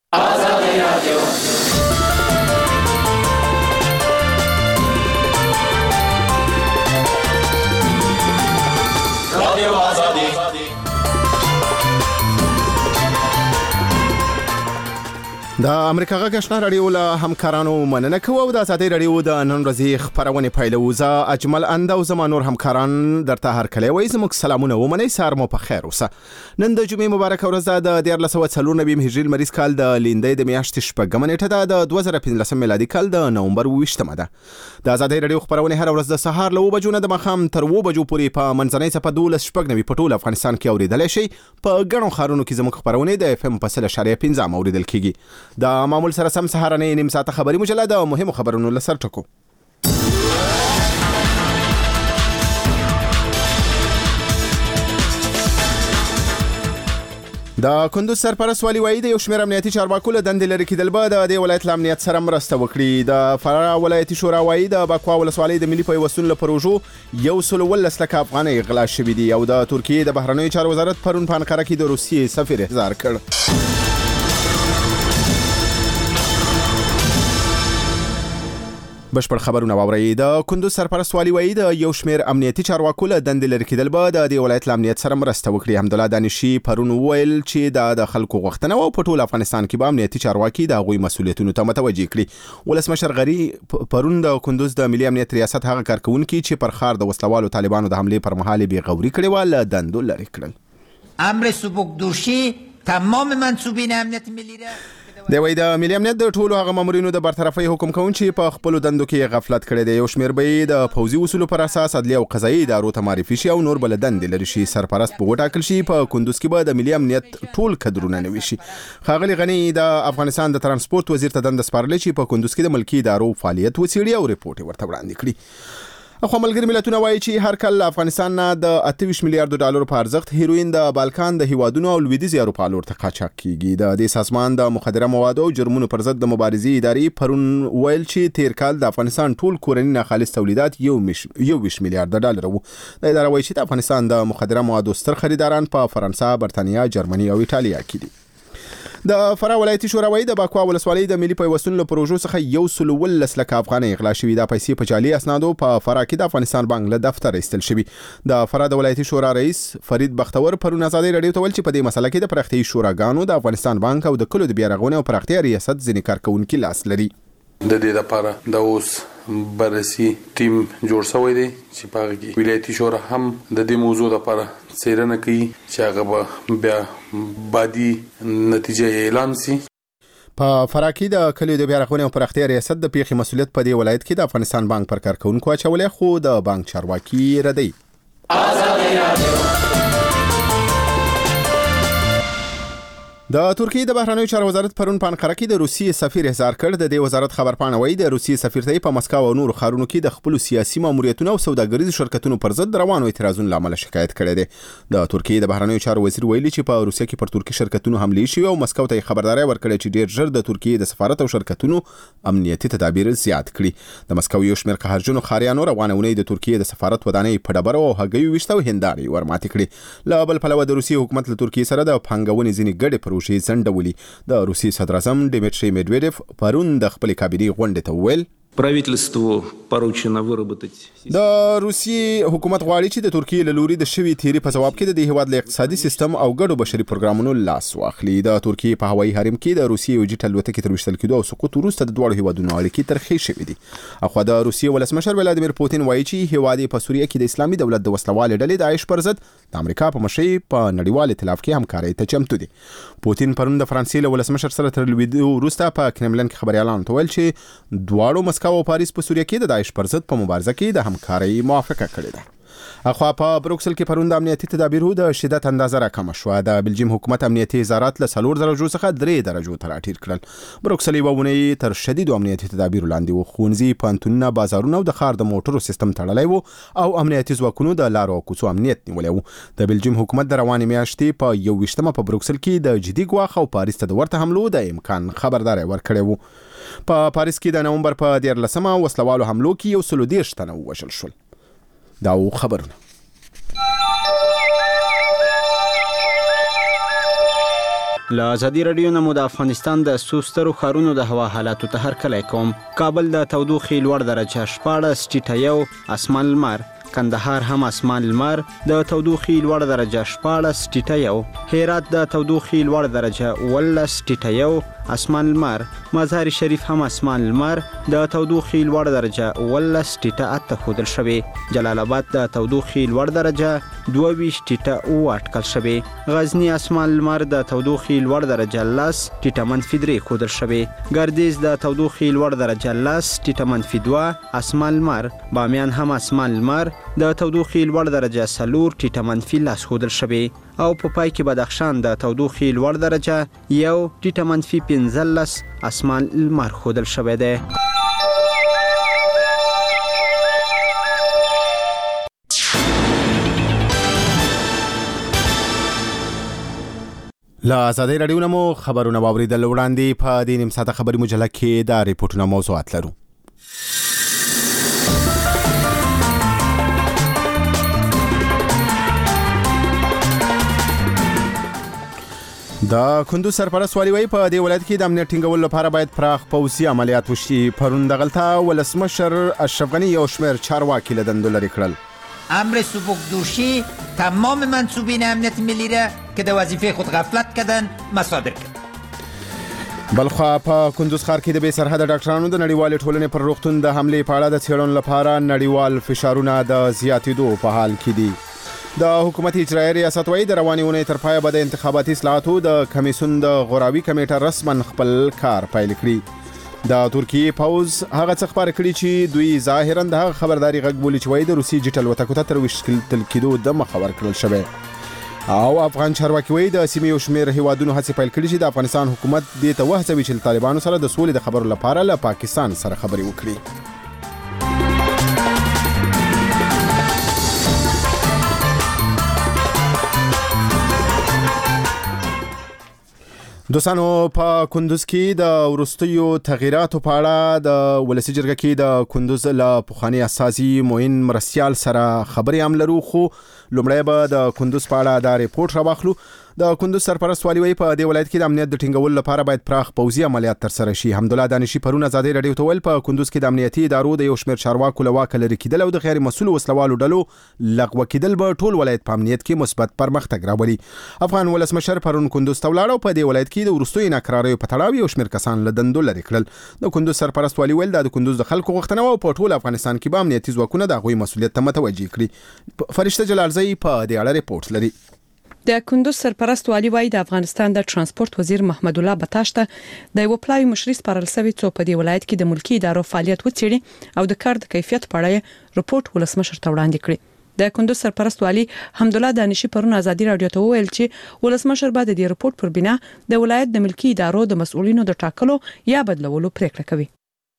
آزادی رادیو رادیو آزادی د امریکا غږ آشنا رادیو له همکارانو مننه کوو او د آزادۍ رادیو د نن ورځې خبرونه پیلوو. زه اجمل اند او زما نور همکاران درته هر کله وایي زموږ سلامونه ومنئ. سهار مو په خیر اوسه. نن د جمعې مبارکه ورځ ده، د 1494 هجري لمریز کال د لیندۍ د میاشتې 6مه نیټه ده، د 2015 میلادي کال د نومبر 20مه ده. د آزادۍ رادیو خبرونه هر ورځ د سهار له 9 بجو نه د ماښام تر 2 بجو پورې په منځنۍ څپه 12 په ټول افغانستان کې اوریدلای شي. په ګڼو ښارونو کې زموږ خبرونه د FM په 100.5 اوریدل کیږي. د معمول سره سم سهارنۍ نیم ساعته خبري مجله د مهمو خبرونو لسر ټکو. د کندوز سرپرست والي وایي د یو شمېر امنیتي چارواکو له دندې لرې کېدل به د دې ولایت له امنیت سره مرسته وکړي. د فراه ولایتي شورا وایي د بکوا ولسوالۍ د ملي پیوستون له پروژو 119 لکه افغانۍ غلا شوي دي. او د ترکیې د بهرنیو چارو وزارت پرون په انقره کې د روسیې سفیر احضار کړ. بشپړ خبرونه واورئ. د کندوز سرپرست والي وایي د یو شمېر امنیتي چارواکو له دندې لرې کېدل به د دې ولایت له امنیت سره مرسته وکړي. حمدالله دانشي پرون وویل چې د خلکو غوښتنه او په ټول افغانستان کې به امنیتي چارواکي د هغوی مسؤلیتونو ته متوجه کړي. ولسمشر غني پرون د کندوز د ملي امنیت ریاست هغه کارکونکي چې پر ښار د وسلوالو طالبانو د حملې پر مهال بې غوري کړې وه له دندو لرې کړل. امر سبکدوشی تمام منصوبین امنیت ملی را دی وایي د ملي امنیت د ټولو هغه مامورینو د برطرفۍ حکم کوون چې په خپلو دندو کې غفلت کړی دی. یو شمېر به یې د پوځي اصولو پر اساس عدلي او قضایي ادارو ته معرفي شي او نور به له دندې لرې شي. سرپرست به وټاکل شي. په کندوز کې به د ملي امنیت ټول کدرونه نوي شي. ښاغلي غني د افغانستان د ترانسپورت وزیر ته دنده سپارلې چې په کندوز کې د ملکي ادارو فعالیت وڅېړي او ریپورټ یې ورته وړاندې کړي. اخو ملګري ملتونه وایي چې هر کال افغانستان نه د 28 میلیارډ ډالر په ارزښت هیروین د بالکان د هیوادونو او لویدیځ اروپا لور ته قاچاق کیږي. د دې سازمان د مخدره موادو او جرمونو پر ضد د مبارزې ادارې پرون ویل چې تیر کال د افغانستان ټول کورني ناخالص تولیدات 21 میلیارډ ډالر وو. د اداره وایي چې د افغانستان د مخدره موادو ستر خریداران په فرانسه، برتانیا، جرمني او ایټالیا کې دي. د فراه ولایتي شورا وایي د بکوا ولسوالۍ د ملي پیوستون له پروژو څخه 119 لکه افغانۍ غلا شوي. دا پیسې په جعلي اسنادو په فراه کې د افغانستان بانک له دفتر ایستل شوي. د فراه د ولایتي شورا رئیس فرید بختور پرون آزادۍ رادیو ته ویل چې په دې مسله کې د پراختیایي شوراګانو د افغانستان بانک او د کلو د بیارغونې او پراختیا ریاست ځینې کارکونکي لاس لري. د دې لپاره د اوس بررسي ټیم جوړ شوی دی چې په هغه کې ولایتي شورا هم د دې موضوع لپاره څېړنه کوي چې هغه به بیا بعدي نتیجه اعلان شي. په فراه کې د کلیو د بیارغونې او پراختیا ریاست د پیښې مسؤلیت په دې ولایت کې د افغانستان بانک پر کارکونکو اچولی، خو د بانک چارواکي ردی. د ترکیې د بهرنیو چارو وزارت پرون په انقره کې د روسیې سفیر احضار کړ. د دې وزارت خبرپاڼه وایي د روسیې سفیر ته په مسکو او نورو ښارونو کې د خپلو سیاسي ماموریتونو او سوداګریزو شرکتونو پر ضد روانو اعتراضونو له امله شکایت کړی دی. د ترکیې د بهرنیو چارو وزیر ویلي چې په روسیه کې پر ترکي شرکتونو حملې شوي او مسکو ته خبرداری ورکړی چې ډیر ژر د ترکیې د سفارت او شرکتونو امنیتي تدابیر زیات کړي. د مسکو یو شمېر قهرجنو ښاریانو روانه اونۍ د ترکیې د سفارت ودانۍ په ډبرو او هګیو ویشت او هندارې ورماتې کړي. له بل پلوه د روسیې حکومت له ترکیې سره د پانګونې ځینې ګډې پروژې ځنډولي. د روسیې صدر اعظم ډیمیټري میډویډیف پرون د خپل کابینې غونډې ته وویل правительству поручено выработать. د روسیې حکومت غواړي چې د ترکیې له لوري د شوي تیری په جواب کې د دې هیواد له اقتصادي سیستم او ګډو بشري پروګرامونو لاس واخلي. د ترکیې په هوایي حریم کې د روسیې یو جټ الوتکې تر وشتل کېدو او سقوط وروسته د دواړو هیوادونو اړیکې ترخې شوې دي. اخو د روسیې ولسمشر ولادیمیر پوتین وایي چې هیواد په سوریه کې د اسلامي دولت د وسلوالې ډلې داعش پر ضد د امریکا په مشرۍ په نړیوال ائتلاف کې همکارۍ ته چمتو دي. پوتین پرون د فرانسې له ولسمشر سره تر لیدو وروسته په کرملن کې خبريالانو ته ویل چې دواړو مسکو او پاریس په سوریه کې د داعش پر ضد په مبارزه کې د همکارۍ موافقه کړې ده. اخوا په بروکسل کې پرون د امنیتي تدابیرو د شدت اندازه راکمه شوه. د بلجیم حکومت امنیتي وزارت له 4 درجو څخه 3 درجو ته راټیټ کړل. بروکسل یوه اونۍ تر شدیدو امنیتي تدابیرو لاندې و. ښوونځي، پوهنتونونه، بازارونه او د ښار د موټرو سیستم تړلی و او امنیتي ځواکونو د لارو او کوڅو امنیت نیولی و. د بلجیم حکومت د روانې میاشتې په 21مه په بروکسل کې د جدي ګواښ او پاریس ته د ورته حملو د امکان خبرداری ورکړی و. په پاریس کې د نومبر په 14مه وسلوالو حملو کې 130 تنه ووژل شول. دا خبرونه. له ازادي رادیو نه مو د افغانستان د سوسترو ښارونو د هوا حالاتو ته هرکلی کوم. کابل د تودوخې لوړ درجه 14.1 اسمان لمر، کندهار هم اسمان لمر د تودوخې لوړ درجه 14.1، هرات د تودوخې لوړ درجه 18.1 اسمان لمر، مزار شریف هم اسمان لمر د تودوخې لوړ درجه 18.8 ښودل شوی، جلال آباد د تودوخې لوړ درجه 22.8 اټکل شوی، غزنی اسمان لمر د تودوخې لوړ درجه 10.-3 ښودل شوی، ګردیز د تودوخې لوړ درجه 10.-2 اسمان لمر، بامیان هم اسمان لمر د تودوخې لوړ درجه 4.-10 ښودل شوی، او په پای کې بدخشان د تودوخې لوړ درجه 1.-15 اسمان لمر ښودل شوی دی. له ازادي رادیو نه مو خبرونه واوریدل. وړاندې په دې نیم ساعته خبري مجله کې دا ریپورتونه موضوعات لرو. د کندوز سرپرست والی وایي په دې ولایت کې د امنیت ټینګولو لپاره باید پراخ پوځي عملیات وشي. پرون دغلته ولسمشر اشرف غنی یو شمېر چارواکي له دندو لرې کړل. امر سبکدوشی تمام منصوبین امنیت ملی را که در وظیفه خود غفلت کردن مصادر کرد. بلخوا په کندوز ښار کې د بې سرحده ډاکټرانو د نړیوالې ټولنې پر روغتون د حملې په اړه د څېړنو لپاره نړیوال فشارونه د زیاتېدو په حال کې دي. د حکومت اجرایي ریاست وایي د روانې اونۍ تر پایه به د انتخاباتي اصلاحاتو د کمیسیون د غوراوي کمیټه رسما خپل کار پیل کړي. د ترکیې پوز هغه څه خبره کړي چې دوی ظاهرا د هغه خبرداري غږ بولي چې وایي د روسي جټل وتکو ته تر وشکل کېدو د مخه ورکړل شوی. او افغان چارواکي وایي د سیمې یو شمېر هیوادونو هڅې پیل کړي چې د افغانستان حکومت دې ته وهڅوي چې له طالبانو سره د سولې د خبرو لپاره له پاکستان سره خبرې وکړي. دوستانو په کندوز کې د وروستیو تغییراتو په اړه د ولسی جرګه کې د کندوز له پخواني اساسي معین مرستیال سره خبرې هم لرو، خو لومړی به د کندوز په اړه دا ریپورت راواخلو. د کندوز سرپرست والی وایي په دې ولایت کې د امنیت د ټینګولو لپاره باید پراخ پوځي عملیات ترسره شي. حمدالله دانشي پرون ازادي رادیو ته ویل په کندوز کې د امنیتي ادارو د یو شمېر چارواکو له واکه لرې کېدل او د غیر مسؤلو وسلوالو ډلو لغوه کېدل به ټول ولایت په امنیت کې مثبت پرمختګ راولي. افغان ولسمشر پرون کندوز ته ولاړ او په دې ولایت کې د وروستیو ناکراریو په تړاو یو شمېر کسان له دندو لرې کړل. د کندوز سرپرست والی ویل د کندوز د خلکو غوښتنه او په ټول افغانستان کې به امنیتي ځواکونه د هغوی مسؤلیت ته متوجه کړي. فرشته جلالزی په دې اړه ریپورت لري. د کندوز سرپرست والی وایي د افغانستان د ترانسپورت وزیر محمد الله بتاش ته د یو پلاوی مشري سپارل شوی څو په دې ولایت کې د ملکی ادارو فعالیت وڅېړي او د کار د کیفیت په اړه رپورت ولسمشر ته وړاندې کړي. د کندوز سرپرست والی حمدالله دانشي پرون ازادي رادیو ته وویل چې ولسمشر به د دې رپورت پر بنا د ولایت د ملکی ادارو د مسؤلینو د ټاکلو یا بدلولو پریکړه کوي.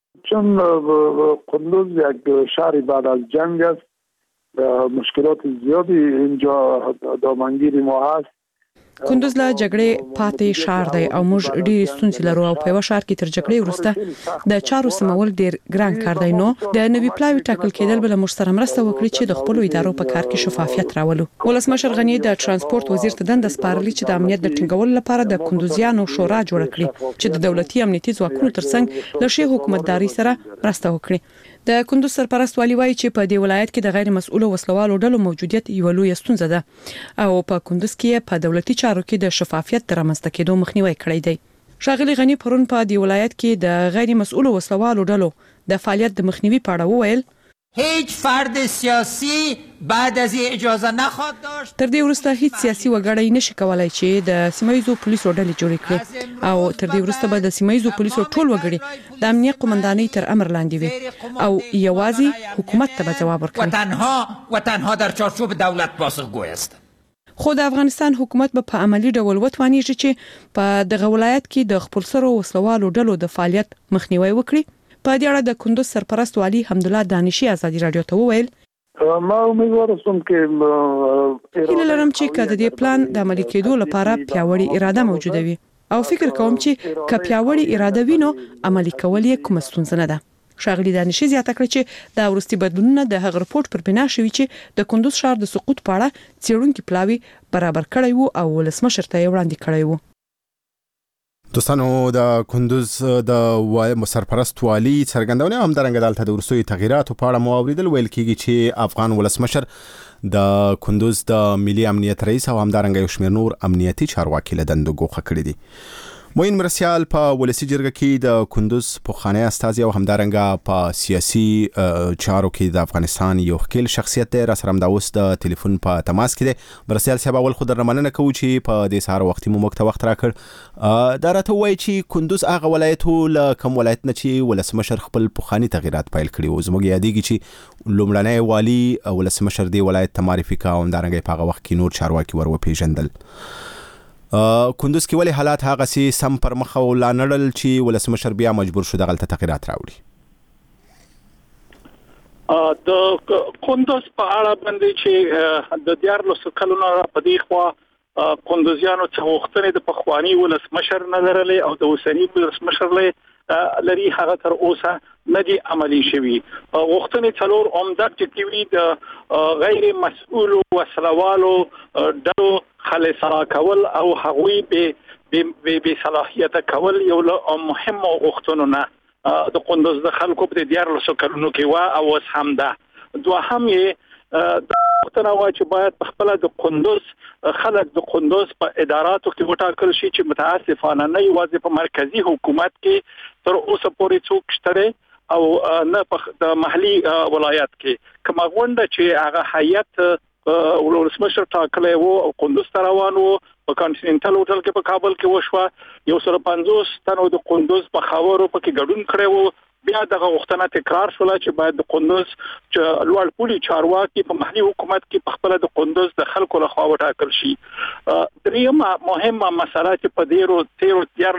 چون کندوز یک شهر بعد از جنگ است، مشکلات زیادی اینجا دامنگیر ما هست. کندوز له جګړې پاتې شهر دی او موږ ډېر ستونزې لرو او په یو شهر کې تر جګړې وروسته د چارو سمول ډېر ګران کار دی. نو د نوي پلاوی ټاکل کېدل بل موږ سره مرسته وکړي چې د خپل ادارو په کار کې شفافیت راولو. ولسمشر غنی د ترانسپورت وزیر ته دنده سپارلې چې د امنیت د ټینګولو لپاره د کندوزیانو شورا جوړ کړي چې د دولتي امنیتي ځواکونو ترڅنګ له شی حکومتداري سره مرسته وکړي. د کندوز سرپرست والی وایي چې په دې ولایت کې د غیر مسؤلو وسلوالو ډلو موجودیت یو لوی ستونزه ده او په کندوز کې په دولتي چارو کې د شفافیت تر رامنځته کېدو مخنیوي کړی دی. ښاغلي غنی پرون په دې ولایت کې د غیر مسؤلو وسلوالو ډلو د فعالیت د مخنیوي په اړه وویل هیچ فرد سیاسی بعد از اجازه نخواهد داشت. تر دې وروسته هیڅ سیاسي وګړی نشي کولای چې د سیمایزو پولیسو ډلې جوړې کړي او تر دې وروسته به د سیمایزو پولیسو ټول وګړي د امنیت قومندانۍ تر امر لاندې وي او یوازې حکومت ته به جواب ورکړي و تنها در چارچوب دولت پاسخگوی است. خو د افغانستان حکومت به په عملی ډول وتوانیږي چې په دغه ولایت کې د خپلسرو وسلوالو ډلو د فعالیت مخنیوي وکړي. په دې اړه د کندوز سرپرست والی حمدالله دانشي ازادي رادیو ته وویل ما امیدوار یم چې هیله لرم چې کله د پلان د عملي کېدو لپاره پیاوړی اراده موجوده وي او فکر کوم چې که پیاوړی اراده وي نو عملي کول یې کوم ستونزه نه ده. ښاغلي دانشي زیاته کړه چې دا ورستي بدلونونه د هغه رپورت پر بنا شوي چې د کندوز ښار د سقوط په اړه څېړونکي پلاوی برابر کړی وو او ولسمشر ته یې وړاندې کړی وو. دوستانو د کندوز د سرپرست والی څرګندونه هم درنګ دالته د ورسوي تغیرات په اړه مو اوریدل. ویل کیږي چې افغان ولسمشر د کندوز د ملي امنیت رئیس او هم درنګ یو شمېر نور امنیتي چارواکي له دندو ګوښه کړی دي. موین مرسیال په ولسی جرګه کې د کندوز پخوانی استازي او همدارنګه په سیاسي چارو کې د افغانستان یو خپل شخصیت دی. را سره د اوس د ټلیفون په تماس کې دی. مرسیال صاحب اول خو درمننه کوي چې په دې سهار وختي مو مکته وخت راکړ. دا راته وایي چې کندوز هغه ولایت له کوم ولایت نه چې ولسمشر خپل پخوانی تغیرات پیل کړي او زموږ یادېږي چې لومړنی والی ولسمشر دی ولایت ته معرفي کا او همدارنګه په هغه وخت کې نور چارواکي ور وپیژندل. کندوز کې ولې حالات هغه سي سم پر مخ او لا نړل چې ولسمشر بیا مجبور شو دغه تغیرات راوړي؟ د کندوز په اړه باندې چې د 14 کلونو په دی خوا کندوزیانو څخه وختنه د پخوانی ولسمشر نه لرلې او د اوسنی ولسمشر لري هغه تر اوسه ندي عملی شوی. وختنه څلور عمده ټکیوي د غیر مسؤل وسلوالو د خلصرا کول او هغوی به صلاحیت کول یو مهم وختونه نه د کندوز د خلکو په 14 کلونو کې وا او اوس هم ده. دوهم یې د وختونه وا چې باید په خپل د کندوز خلک د کندوز په اداراتو کې وټاکل شي چې متاسفانه نه یوازې په مرکزی حکومت کې تر اوسه پورې څوک شته او نه په د محلي ولایت کې کومه غونډه چې هغه هیئت ولسمشر ټاکلی وو او کندوز ته روان وو په کانټیننټل هوټل کې په کابل کې وشوه. 150 تنو د کندوز په خاورو پکې ګډون کړی وو. بیا دغه وختونه تکرار شول چې باید د کندوز لوړ پولی چارواکي په محلي حکومت کې په خپل د کندوز د خلکو لخوا وټاکل شي. دریمه مهمه مسله چې په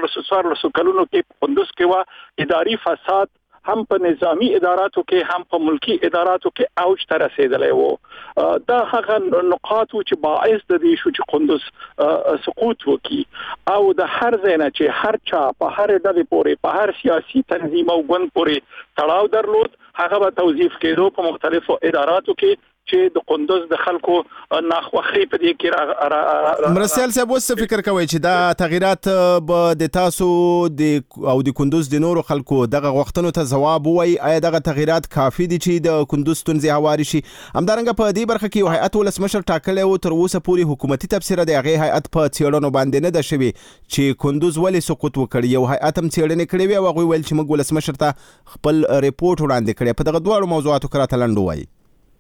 13 کلونو کې په کندوز کې وا اداري فساد هم په نظامی اداراتو کې هم په ملکی اداراتو کې اوج ته رسیدلی وو. دا هغه نقاط چې باعث د دې شو چې کندوز سقوط وکړي او د هر ځای نه چې هر چا په هر ډلې پورې په هر سیاسي تنظیم او ګوند پورې تړاو درلود هغه به توظیف کېدو په مختلفو اداراتو کې چې د کندوز د خلکو ناخوخي په دې کې مرسیال صاحب اوس فکر کوي چې دا تغیرات به د تاسو او د کندوز د نورو خلکو دغه غوښتنو ته ځواب وایي؟ آیا دغه تغیرات کافي دي چې د کندوز ستونزې هواري شي؟ همدارنګه په دې برخه کې یو هیئت ولسمشر ټاکلی و تر اوسه پورې حکومتي تبصره د هغې هیئت په څېړنو باندې نه ده شوې چې کندوز ولې سقوط وکړي. یو هیئت هم څېړنې کړې وې او هغوی ویل چې موږ ولسمشر ته خپل ریپورټ وړاندې کړی. په دغه دواړو موضوعاتو کې راته لنډ ووایي.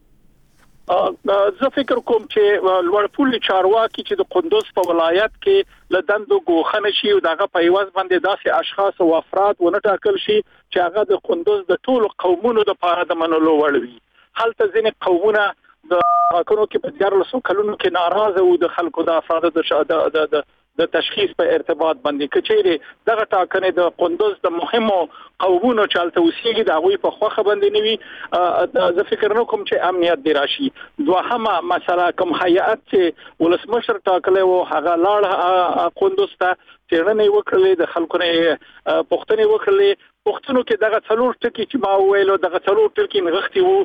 زه فکر کوم چې لوړ پولی چارواکي چې د کندوز په ولایت کې له دندو ګوښه نشي او دغه په یوازې باندې داسې اشخاص او افراد ونه ټاکل شي چې هغه د کندوز د ټولو قومونو لپاره د منلو وړ وي. هلته ځینې قومونه د حکومت کې په 14 کلونو کې ناراضه وو د خلکو د افرادو د تشخیص په ارتباط باندې کچېره دغه ټاکنې د کندوز د مهمو قومونو چالت اوسېږي د هغوی په خوخه باندې نوي. زه فکر نه کوم چې امنیت دی راشي. دوهمه مسله کوم هیئت چې ولسمشر ټاکلی وو هغه لاړ کندوز ته څېړنې وکړلې د خلکو نه پوښتنې وکړلې. پښتنو کې دغه څلور ټکي چې ما ویلو دغه څلور ټکي نغښتي وو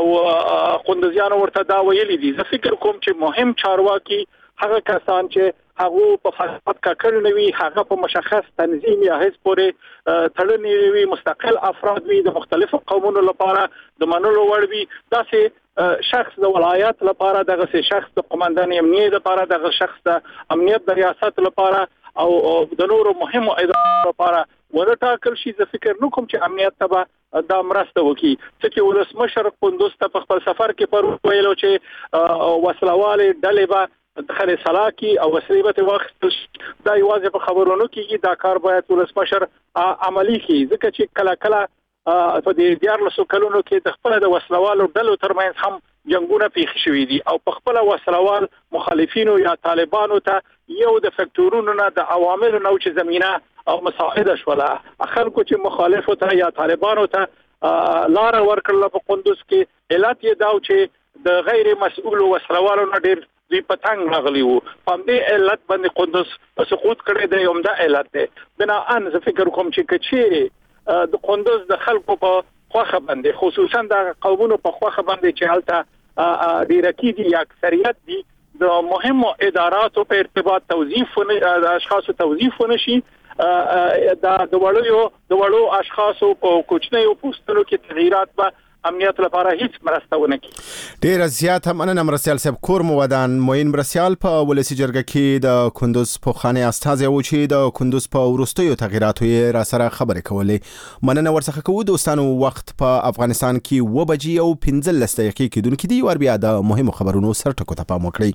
او کندوزیانو ورته دا ویلي دي. زه فکر کوم چې مهم چارواکي هغه کسان چې هغه په فساد ککړ نوي هغه په مشخص تنظیم یا حزب پورې تړلي وي مستقل افراد وي د مختلفو قومونو لپاره د منلو وړ وي. داسې شخص د ولایت لپاره دغه شخص د قومندان امنیت لپاره دغه شخص د امنیت د ریاست لپاره او د نورو مهمو ادارو لپاره ورټاکل شي. زه فکر نه کوم چې امنیت ته دا مرسته وکړي. چې ولسمشر کندوز ته په خپل سفر کې پر ویلو چې وسلواله ډلې به دخل سلاکی او وسیبه وخت دا یوازې په خبرونو کې دا کار باید ولسمشر عملی کړي ځکه چې کله کله په دې 14 کلونو کې د خپل د وسلوالو ډلو ترمنځ هم جنگونه پیښ شوي دي او په خپل وسلوال مخالفینو یا طالبانو ته یو د فکټورونو نه د عواملو نو چې زمينه او مساعده شوله خلکو چې مخالفو ته یا طالبانو ته لار ورکړل په کندوز کې علت یې دا چې د غیر مسؤل وسلوالو نه ډیر دوی پتنګ راغلی وو. په دې علت باندې کندوز سقوط کړی دی. عمده علت دی. بناءً زه فکر کوم چې کچېره د کندوز د خلکو په خوخه باندې خصوصا د قومونو په خوخه باندې چې حالت ډیرکی دي یا اکثریت دي د مهمو اداراتو په ارتباط توظیف د اشخاصو توظیف ونشي د وړو اشخاصو په کوچنیو پوسټونو کې تغییرات به امنیت لپاره هیڅ مرسته ونه کوي. ډیر زیات مننه مرسیال صاحب. کور مودان موین مرسیال په ولسی جرګه کې د کندوز په خانه استازي و چې د کندوز په ورستیو تغییراتو یې را سره خبرې کولې. مننه ورڅخه کوو. دوستانو وخت په افغانستان کې 2 بجې او 15 دقیقې کېدونکې دی. ور بیا د مهمو خبرونو سرټکو ته پام وکړئ.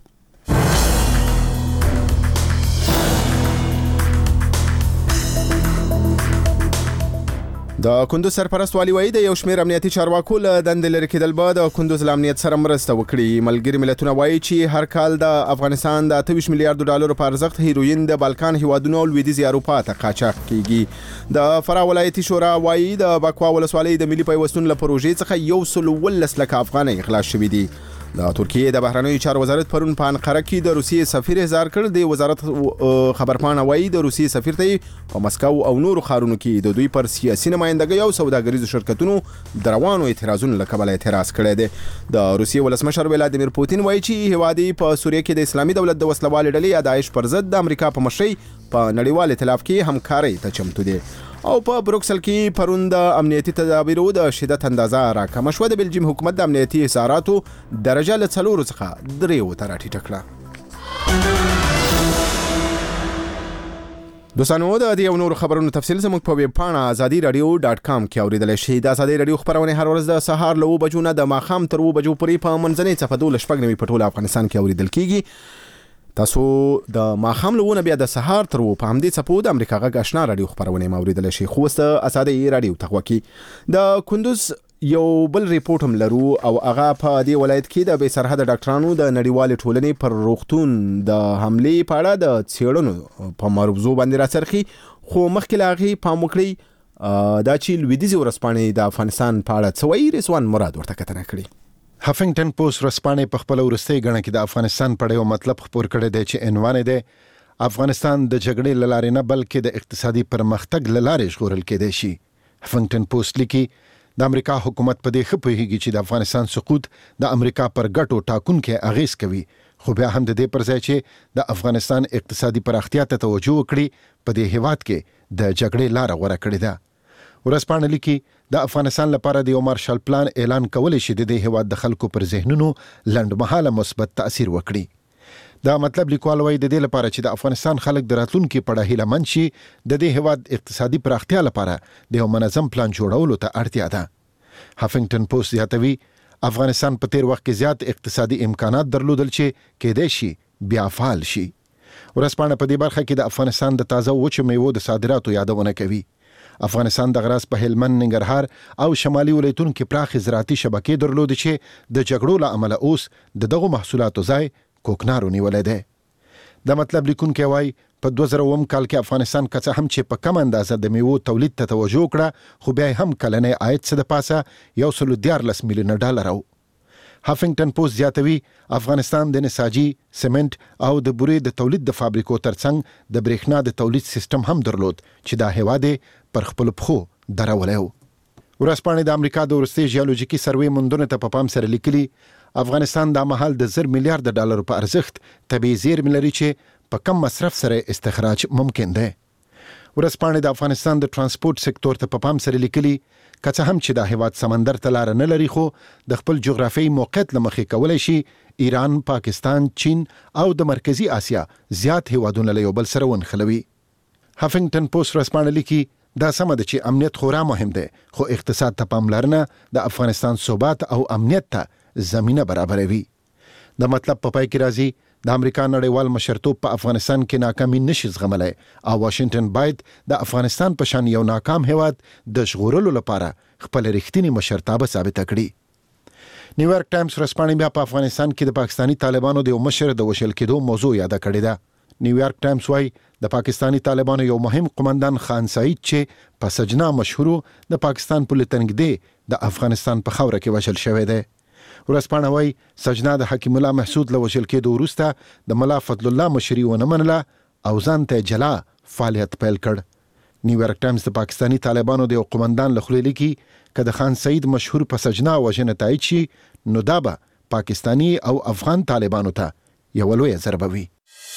د کندوز سرپرست والي وایي د یو شمېر امنیتي چارواکو له دندې لرې کېدل به د کندوز له امنیت سره مرسته وکړي. ملګري ملتونه وایي چې هر کال د افغانستان د 28 میلیارډ ډالرو په ارزښت هیروین د بالکان هیوادونو او لویدیځې اروپا ته قاچاق کیږي. د فراه ولایتي شورا وایي د بکوا ولسوالۍ د ملي پیوستون له پروژې څخه 119 لک افغانۍ اخلاص شوي دي. د ترکیه د بهرنیو چارو وزارت پرون په انقره کې د روسیې سفیر اظهار کړ. د وزارت خبرپاڼه وایي د روسیې سفیر ته په مسکو او نورو ښارونو کې د دوی پر سیاسي نمائندګۍ او سوداګریزو شرکتونو د روانو اعتراضونو له کبله اعتراض کړی دی. د روسیې ولسمشر ولادیمیر پوتین وایي چې هیواد په سوریه کې د اسلامي دولت د وسلوالې ډلې یا داعش پر ضد د امریکا په مشرۍ په نړیوال ائتلاف کې همکارۍ ته چمتو دی. او په بروکسل کې پرون د امنیتي تدابیرو د شدت اندازه راکمه شوه. د بلجیم حکومت د امنیتي احصاراتو درجه له 4 څخه 3 ته راټیټه کړه. دوستانو د دې او نور خبرونو تفصیل زموږ په ویب پاڼه azadi.radio.com کې اوریدلای شئ. د ازادي رادیو خبرونه هر ورځ د سهار له 2 بجو نه د ماښام تر 2 بجو پورې په منځنۍ صفحه 12 په ټول افغانستان کې اوریدل کیږي. تاسو د ماښام لونه بیا د سهار تر په همدې څپو د امریکا غږ آشنا رادیو خبرونه اوریدل شي. خو ست ازادي رادیو تخوکی د کندوز یو بل ریپورت هم لرو او هغه په دې ولایت کې د بې سرحد ډاکټرانو د نړیوال ټولنې پر روغتون د حملې په اړه د څېړنو په مربوزو باندې راڅرخي. خو مخکې لاغي پام وکړي دا چې لویدیځ ورځپاڼې د افغانستان په اړه څه وایي. رضوان مراد ورته کتنه کړې. هفنګټن پوسټ ورځپاڼې په خپل ورستۍ غڼه کې د افغانستان په اړه یو مطلب خبر کړی دی چې عنوان دی افغانستان د جګړې لارې نه بلکې د اقتصادي پرمختګ لارې ژغورل کېدای شي. هفنګټن پوسټ لیکي د امریکا حکومت په دې خپويږي چې د افغانستان سقوط د امریکا پر ګټو ټاکونکو اغیز کوي. خو بیا هم د دې پر ځای چې د افغانستان اقتصادي پراختیا ته توجه وکړي په دې هیواد کې د جګړې لار غوړه کړې ده. ورځپاڼه لیکي د افغانستان لپاره د یو مارشال پلان اعلان کولای شي د هیواد د خلکو پر ذهنونو لنډمهاله مثبت تاثیر وکړي. دا مطلب لیکوال وایي د دې لپاره چې د افغانستان خلک د راتلونکي په اړه هیله مند شي د دې هیواد اقتصادي پراختیا لپاره د یو منظم پلان جوړولو ته اړتیا ده. هفنګټن پوسټ زیاتوي افغانستان په تیر وخت کې زیات اقتصادي امکانات درلودل چې کېدای شي بیا فعال شي. ورځپاڼه په دې برخه کې د افغانستان د تازه وچو میوو د صادراتو یادونه کوي. افغانستان د غراس په هلمند، ننګرهار او شمالي ولایتونو کې پراخ زراعتي شبکې درلودي چې د جګړو له امله اوس دغه محصولاتو ځای کوکنارو نیولې ده. د مطلب لیکونکو وایي په 2000 کال کې افغانستان که څه هم چې په کم اندازه د میوو تولید ته توجه وکړه خو بیا هم کلنی عاید څه د پاسه 114 میلیون ډالر و. هفنګټن پوسټ زیاتوي افغانستان د نساجي، سیمنټ او د بورې د تولید د فابریکو ترڅنګ د برېښنا د تولید سیستم هم درلود چې دا هیواد پر خپل پخو درولې و. ورځپاڼې د امریکا د ورستي جیولوژیکي سروې موندنې ته په پام سره لیکلي افغانستان د مهال د 1 میلیارډ ډالر په ارزښت طبیعي زیرمې لري چې په کم مصرف سره استخراج ممکن دی. ورځپاڼې د افغانستان د ترانسپورت سکتور ته په پام سره لیکلي که څه هم چې د هیواد سمندر ته لار نه لري خو د خپل جغرافیایي موقعیت له مخې کولای شي ایران، پاکستان، چین او د مرکزی آسیا زیات هیوادونه له یو بل سره ونښلوي. هفنګټن پوسټ ورځپاڼه لیکي دا سمه ده چې امنیت خورا مهم دی خو اقتصاد ته پاملرنه د افغانستان ثبات او امنیت ته زمینه برابروي. د مطلب په پای کې راځي د امریکا نړیوال مشرتوب په افغانستان کې ناکامي نشي زغملای او واشنگټن باید د افغانستان په شان یو ناکام هیواد د ژغورلو لپاره خپل رښتینی مشرتابه ثابت کړي. نیویارک ټایمز ورځپاڼه بیا په افغانستان کې د پاکستانی طالبانو د یو مشر د وشل کېدو موضوع یاد کړې ده. نیویارک ټایمز وايي د پاکستانی طالبانو یو مهم قومندان خان سعید چې په سجنا مشهور د پاکستان په لتنګدې د افغانستان په خاوره کې وشل شوی دی. ورځپاڼه وايي سجنا د حکیم الله محسود له وشل کېدو وروسته د ملا فضل الله مشري ونه منله او ځان ته جلا فعالیت پیل کړ. نیویارک ټایمز د پاکستانی طالبانو د یو قومندان له خولې لیکي که د خان سعید مشهور په سجنا وژنه تایید شي نو دا به پاکستانی او افغان طالبانو ته یو لویه ضربه وي.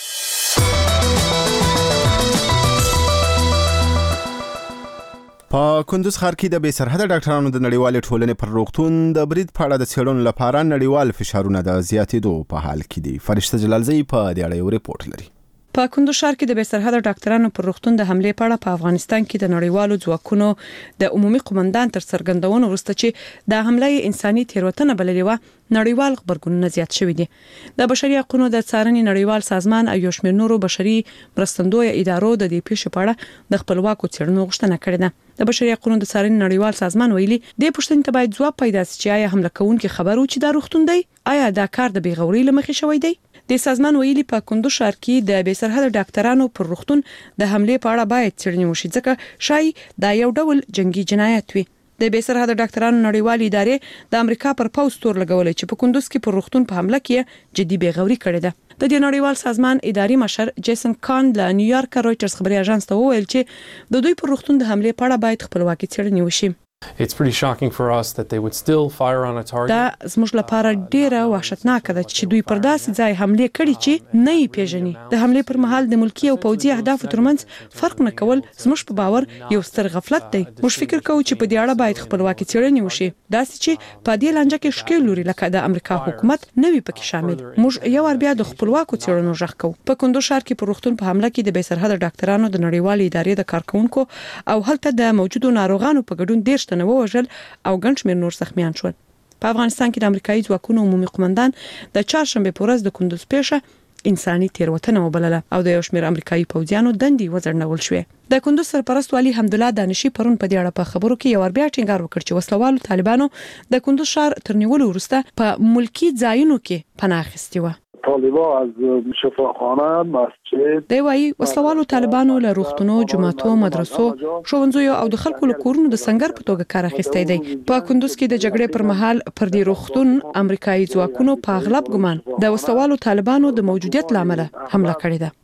په کندوز ښار کې د بې سرحده ډاکټرانو د نړیوالې ټولنې پر روغتون د برید په اړه د څېړنو لپاره نړیوال فشارونه د زیاتېدو په حال کې دي. فرشته جلالزی په دې اړه یو ریپورت لري. په کندوز ښار کې د بې سرحده ډاکټرانو پر روغتون د حملې په اړه په افغانستان کې د نړیوالو ځواکونو د عمومي قومندان تر څرګندونو وروسته چې د حملې انساني تېروتنه بللې و، نړیوال خبرګونونه زیات شوي دي. د بشري حقوقو د څارنې نړیوال سازمان او یو شمېر نورو بشري مرستندوی ادارو د دې پیښې په اړه د خپلواکو څېړنو غوښتنه کړې ده. د بشري حقوقو د څارنې نړیوال سازمان ویلي د پښتنې ته باید ځواب پیدا شي چې آیا حمله کوونکي خبر و چې دا روغتون دی، آیا دا کار د بیغوري لمخې شوی دی. د سازمان ویلي په کندوز ښار کې د بې سرحده ډاکټرانو پر روغتون د حملې په اړه باید څېړنې وشي، ځکه شای دا یو ډول جنگي جنایت وي. د بې سرحده ډاکټرانو نړیوالې ادارې د امریکا پر پوز تور لګولې چې په کندوز کې پر روغتون په حمله کې جدي بیغوري کړې ده. د دې نړیوال سازمان اداري مشر جیسن کان له نیویارک رويټرز خبري اژانس ته وویل چې د دوی پر روغتون د حملې په اړه باید خپلواکي څېړنې وشي. It's pretty shocking for us that they would still fire on a target. دا زموږ لپاره ډیره وحشتناک ده چې دوی پر داسې ځای حمله کړي چې نه یې پیژني. د حمله پر مهال د ملکی او پوځي اهدافو ترمنځ فرق نه کول زموږ په باور یو ستر غفلت دی. موږ فکر کوو چې په دې اړه باید خپلواکي څېړنې وشي، داسې چې په دې لانجه کې شکل لري لکه د امریکا حکومت نه وي پکې شامل. موږ یو ور بیا د خپلواکو څېړنو غږ کوو. په کندوز ښار کې پر روغتون په حمله کې د بې سرحده ډاکټرانو د نړیوالې ادارې د کارکونکو او هلته د موجودو ناروغانو په ګډون 13 تنه ووژل او ګڼ شمېر نور زخمیان شول. په افغانستان کې د امریکایي ځواکونو عمومي قومندان د چهارشنبه په ورځ د کندوز پیښه انساني تېروتنه وبلله او د یو شمېر امریکایي پوځیانو دندې وځړول شوې. د کندوز سرپرست والي حمدالله دانشي پرون په دې اړه په خبرو کې یو بیا ټینګار وکړ چې وسلوالو طالبانو د کندوز ښار تر نیولو وروسته په ملکی ځایونو کې پناه اخیستې و. طالبان از شفاخانه، مسجد، دی وايي وسلوالو طالبانو له روغتونو، جماعتو، مدرسو، ښوونځیو او د خلکو له کورونو د سنگر په توګه کار اخیستی دی. په کندوز کې د جګړې پر مهال پر دې روغتون امریکایي ځواکونو په اغلب ګمان د وسلوالو طالبانو د موجودیت لامل حمله کړې ده.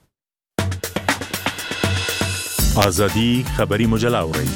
آزادی خبری مجله اورئ.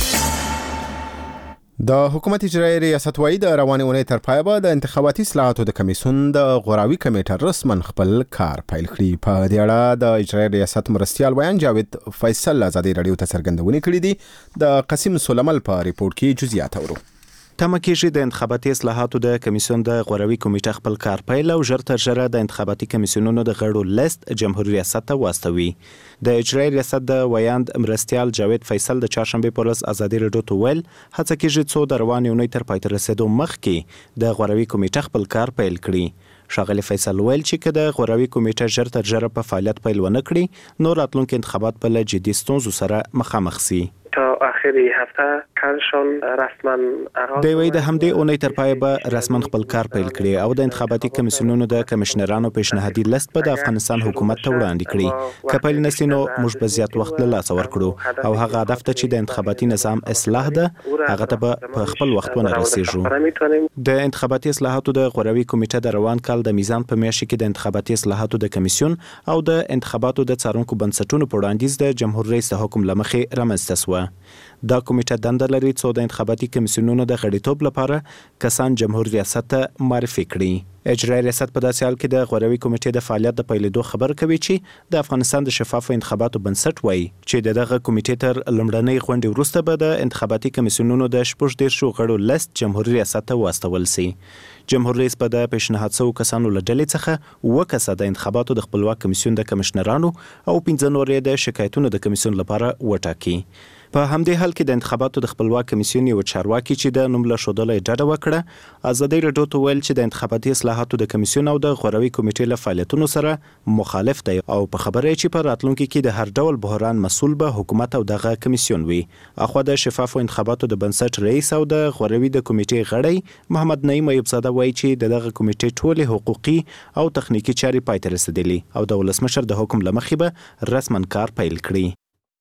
د حکومت اجرایي ریاست وايي د روانې اونۍ تر پایه به د انتخاباتي اصلاحاتو د کمیسیون د غوراوي کمیټه رسمن خپل کار پیل کړي. په دې اړه د اجرایي ریاست مرستیال ویان جاوید فیصل ازادي رادیو ته څرګندونې کړې دي. د قاسم سلیمل په ریپورت کې جزئیات اورو. تمه کېږي د انتخاباتي اصلاحاتو د کمیسیون د غوراوي کمیټه خپل کار پیل او ژر تر ژره د انتخاباتي کمیسیونونو د غړو لیست جمهوریت ریاست ته واستوي. د اجرایي ریاست د ویاند مرستیال جاوید فیصل د چهارشنبه په ورځ ازادي رادیو ته ویل هڅه کېږي څو د روانې اونۍ تر پای ته رسیدو مخکې د غوراوي کمیټه خپل کار پیل کړي. ښاغلي فیصل ویل چې که د غوراوي کمیټه ژر تر ژره په فعالیت پیل ونه کړي نو راتلونکي انتخابات به له جدي ستونزو سره مخامخ سي. تا آخر هفته کارشان رسما آغاز دی وی د همدې اونۍ تر پای به رسما خپل کار پیل کړي او د انتخاباتي کمیسیونونو د کمشنرانو پیشنهادي لیست به د افغانستان حکومت ته وړاندې کړي. که پیل نشي نو موږ به زیات وخت له لاسه ورکړو او هغه هدف ته چې د انتخاباتي نظام اصلاح ده هغه ته به په خپل وخت ونه رسیږو. د انتخاباتي اصلاحاتو د غوراوي کمیټه د روان کال د میزان په میاشت کې د انتخاباتي اصلاحاتو د کمیسیون او د انتخاباتو د څارونکو بنسټونو په وړاندیز د جمهور رئیس د حکم لمخې رامنځته شوه. دا کمیټه دنده لري څو د انتخاباتي کمیسیونونو د غړیتوب لپاره کسان جمهور ریاست ته معرفي کړي. اجرایي ریاست په داسې حال کې د غوراوي کمیټې د فعالیت د پیلېدو خبر کوي چې د افغانستان د شفافو انتخاباتو بنسټ وایي چې دغه کمیټې تر لومړنۍ غونډې وروسته به د انتخاباتي کمیسیونونو د 14 غړو لیست جمهور ریاست ته واستول سي. جمهور رئیس په د پیشنهاد شوو کسانو له ډلې څخه 9 کسه د انتخاباتو د خپلواک کمیسیون د کمشنرانو او 15 نور د شکایتونو د کمیسیون لپاره وټاکي. په همدې حال کې د انتخاباتو د خپلواک کمیسیون یو چارواکي چې د نوم له ښودلو ډډه وکړه ازادي رادیو ته ویل چې د انتخاباتي اصلاحاتو د کمیسیون او د غوراوي کمیټې له فعالیتونو سره مخالف دی او په خبره چې په راتلونکي کې د هر ډول بحران مسؤل به حکومت او دغه کمیسیون وي. اخو د شفافو انتخاباتو د بنسټ رئیس او د غوراوي د کمیټې غړی محمد نعیم ایوبزاده وایي چې دغه کمیټې ټولې حقوقي او تخنیکی چارې پای ته رسیدلي او د ولسمشر د حکم لمخې به رسما کار پیل کړي.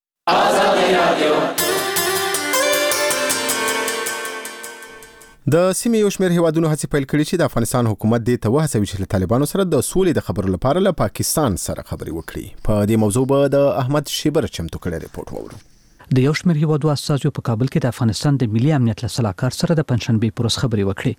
د سیمې یو شمېر هیوادونو هڅې پیل کړي چې د افغانستان حکومت دې ته وهڅوي چې له طالبانو سره د سولې د خبرو لپاره له پاکستان سره خبرې وکړي. په دې موضوع به د احمد شیبر چمتو کړی ریپورت وورو. د یو شمېر هیوادو استازو په کابل کې د افغانستان د ملي امنیت له سلاکار سره د پنځشنبې پر ورځ خبرې وکړې.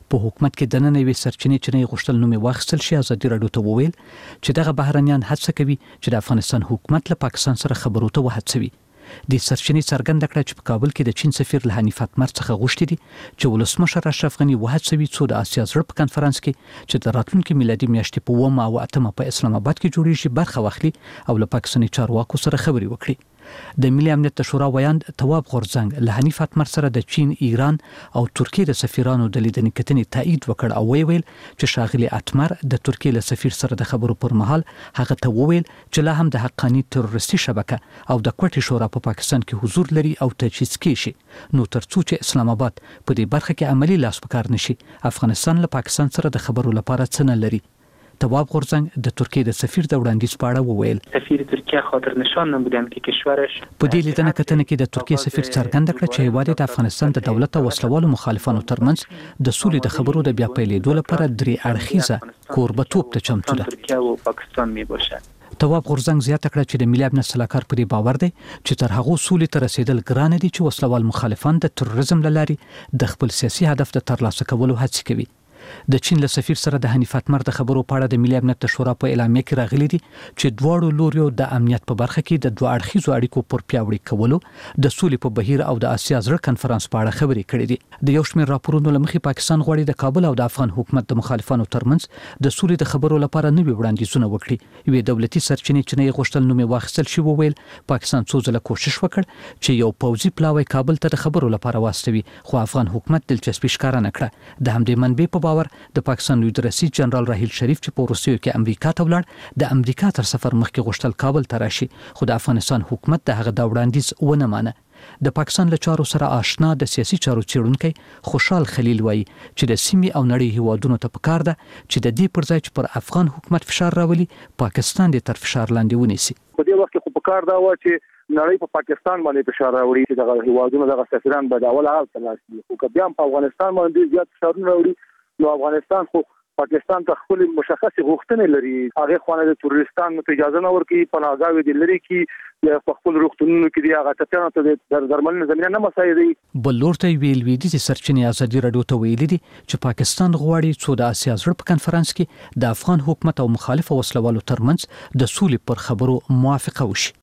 په حکومت کې د نن یوې سرچینې چې نه غوښتل نوم واخیستل شي ازادي راډیو ته وویل چې دغه بهرنیان هڅه کوي چې د افغانستان حکومت له پاکستان سره خبرو ته وهڅوي. د سرچینې څرګنده کړه چې په کابل کې د چین سفیر له حنیف اتمر څخه غوښتي دي چې ولسمشر اشرف غني وهڅوي څو د آسیا زړه په کنفرانس کې چې د راتلونکي میلادي میاشتې په 9 او 8 په اسلام آباد کې جوړیږي برخه واخلي او له پاکستاني چارواکو سره خبرې وکړي. د ملي امنیت شورا ویاند تواب غورځنګ له حنیف اتمر سره د چین، ایران او ترکیې د سفیرانو د لیدنې کتنې تایید وکړ او ویل چې شاغلي اتمر د ترکیې له سفیر سره د خبرو پر مهال هغه ته وویل چې لا هم د حقاني تروریستي شبکه او د کوټې شورا په پاکستان کې حضور لري او تجهیز کیږي، نو ترڅو چې اسلام آباد په دې برخه کې عملی لاس پکار نشي افغانستان له پاکستان سره د خبرو لپاره څه نه لري. تواب غورځنګ د ترکیې د سفیر د وړاندیز په اړه وویل سفیر ترکیه خاطر نشان نمودند که کشورش په دې لیدنه کتنه کې د ترکیې سفیر څرګنده کړه چې هیواد د افغانستان د دولت او وسلوالو مخالفانو ترمنځ د سولې د خبرو د بیا پیلېدو لپاره درې اړخیزه کوربتوب ته چمتو ده. ترکیه او پاکستان میباشد. تواب غورځنګ زیاته کړه چې د ملي امنیت سلاکار پر باور دی چې تر هغه سولې ته رسیدل ګران دي چې وسلوال مخالفان د تروریزم لارې د خپل سیاسي هدف د ترلاسه کولو هڅه کوي. د چین له سفیر سره د حنیف اتمر د خبرو په اړه د ملي امنیت شورا په اعلامیه کې راغلي دي چې دواړو لوریو د امنیت په برخه کې د دوه اړخیزو اړیکو پر پیاوړي کولو د سولې په بهیر او د آسیا زړه کنفرانس په اړه خبرې کړې دي. د یو شمېر راپورونو له مخې پاکستان غواړي د کابل او د افغان حکومت د مخالفانو ترمنځ د سولې د خبرو لپاره نوي وړاندیزونه وکړي. یوې دولتي سرچینې چې نه غوښتل نوم واخیستل شي وویل پاکستان څو ځله کوشش وکړ چې یو پوځي پلاوی کابل ته د خبرو لپاره واستوي خو افغان حکومت دلچسپي ښکاره نه کړه. د همدې منبع په باور د پاکستان لوی رئیس جنرال راحیل شریف چې په روسیې کې امریکا ته ولاړ د امریکا تر سفر مخکې غوښتل کابل ته راشي خو د افغانستان حکومت د هغه د وړاندیز ونه مانه. د پاکستان له چارو سره آشنا د سیاسي چارو څېړونکی خوشحال خلیل وایي چې د سیمې او نړۍ هیوادونو ته پکار ده چې د دې پر ځای چې پر افغان حکومت فشار راولي پاکستان د تر فشار لاندې ونیسي. په دې وخت کې خو پکار دا و چې نړۍ په پاکستان باندې فشار راوړي چې د هیوادونو د سفیران به د اول حال تلاشي خو که بیا په افغانستان باندې زیات فشارونه راوړي نو افغانستان خو پاکستان ته خپل مشخص غوښتنې لري. هغه خوانه د تروریستانو ته اجازه نه ورکړي پناهګاوي دي لري کې په خپل روغتونونو کې دی هغه ته د درملنې زمينه نه مساعدي. بل لورته ویل ویدي چې سرچینې ازادي راډیو ته ویلي دي چې پاکستان غواړي څو د آسیا زړه په کنفرانس کې د افغان حکومت او مخالف وسلوالو ترمنځ د سولې پر خبرو موافقه وشي.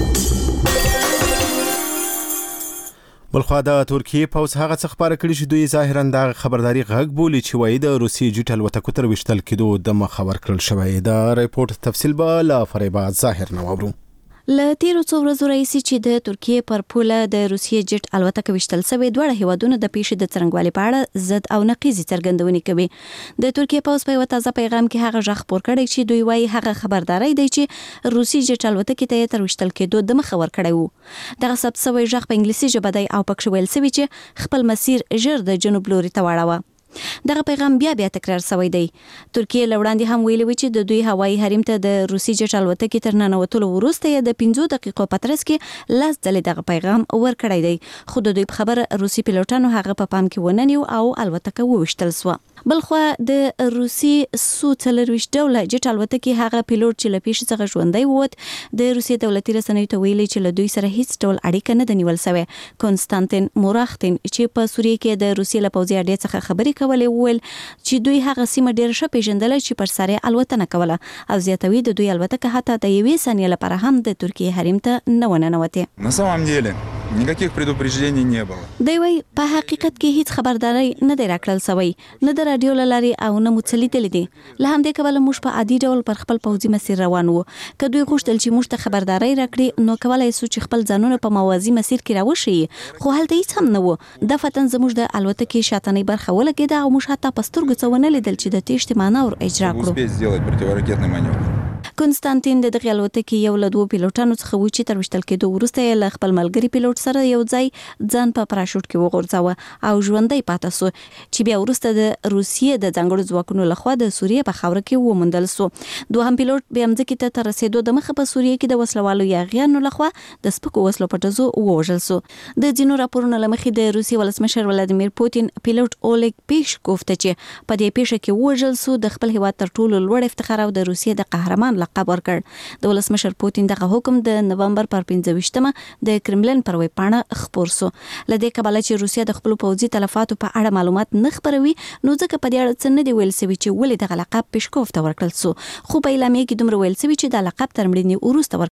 بلخوا د ترکیې پوځ هغه څه خبره کړې چې دوی ظاهرا د خبرداري غږ بولي چې وایي د روسي جټ الوتکو تر وشتل کېدو د مخاور کړل شوی. د ریپورت تفصیل به له فریبا ظاهر نه واورو. له تیرو څو ورځو راهیسې چې د ترکیې پر پوله د روسیې جټ الوتکه وشتل شوې دواړه هیوادونو د پیښې د څرنګوالي په اړه ضد او نقیضې څرګندونې کوي. د ترکیې پوځ په یو تازه پیغام کې هغه ژغ خپور کړی چې دوی وايي هغه خبرداري دی چې روسي جټ الوتکې ته تر وشتل کېدو د مخ ور کړی وو. دغه ثبت شوی ژغ په انګلیسي ژبه دی او پکښ ویل شوی چې خپل مسیر ژر د جنوب لوري ته واړوه. دغه پیغام بیا تکرار شوی دی. ترکیه لوړاندې هم ویلي و چې د دوی هوایي حریم ته د روسي جټ الوتکې تر ننوتلو وروسته د 15 دقیقو په ترڅ کې لاس ځلې دغه پیغام ورکړی دی خو د دوی په خبره روسي پیلوټانو هغه په پام کې وننیو او الوتکه ووشتل سو. بلخوا د روسي سو 40 ډوله جټ الوتکې هغه پیلوټ چې له پیښې څخه ژوندی ووت د روسي دولتي رسنیو ته ویلي چې له دوی سره هیڅ ډول اړیکه نه د نیول شوی. کنستانتین موراختین چې په سوریه کې د روسي له پوځي اډې څخه خبرې کولې وویل چې دوی هغه سیمه ډېر ښه پیژندل چې پر سره الوتنه کوله او زیاتوي د دوی الوتکه حتی د یوې ثانیې لپاره هم د ترکیې حریم ته نه وننوته. На самом деле никаких предупреждений не было. دوی وايي په حقیقت کې هیڅ خبرداري نه دی راکړل شوی نه د رادیو لاري او نه مڅلیدل دي. له همدې کبله موږ په عادي ډول پر خپل پوځي مسیر روان وو. که دوی غوښتل چې موږ ته خبرداري راکړي نو کولای شو چې خپل ځانونه په موازي مسیر کې راوشي خو هلته هیڅ هم نه وو. د فتن زموږ د الوتکې شاتنۍ برخه ولګېده او موږ حتی پسترګو څه ونه لیدل چې د تېښتې مانور اجرا کړو. کنستانتین د دغه الوتکې یو له دوه پیلوټانو څخه و چې تر وشتل کېدو وروسته یې خپل ملګری پیلوټ سره یو ځای ځان په پراشوټ کې وغورځاوه او ژوندۍ پاتې سو چې بیا وروسته د روسیې د ځانګړو ځواکونو لخوا د سوریې په خاوره کې وموندل سو. دوهم پیلوټ بیا مځکې ته رسیدو د مخه په سوریې کې د وسلوالو یاغیانو لخوا د سپکو وسلو په ټزو ووژل سو. د ځینو راپورونو له مخې د روسي ولسمشر ولادیمیر پوتین پیلوټ اولګ پیشکوف ته چې په دې پیښه کې وژل سو د خپل هیواد تر ټولو لوړ افتخار او د روسیې د قهرمان لقب لقب ورکړ. د ولسمشر پوتین دغه حکم د نومبر پر 25مه د کرملن پر ویبپاڼه خپور سو. لدې کبله چې روسیا د خپل پوځي تلفاتو په اړه معلومات نه خپروي، نو ځکه په دې اړه څه نه دی ویل سوي چې ولې دغه لقب پیشکوف ته ورکړل سو. خو په اعلامیه کې دومره ویل سوي چې د لقب تر مړینې وروسته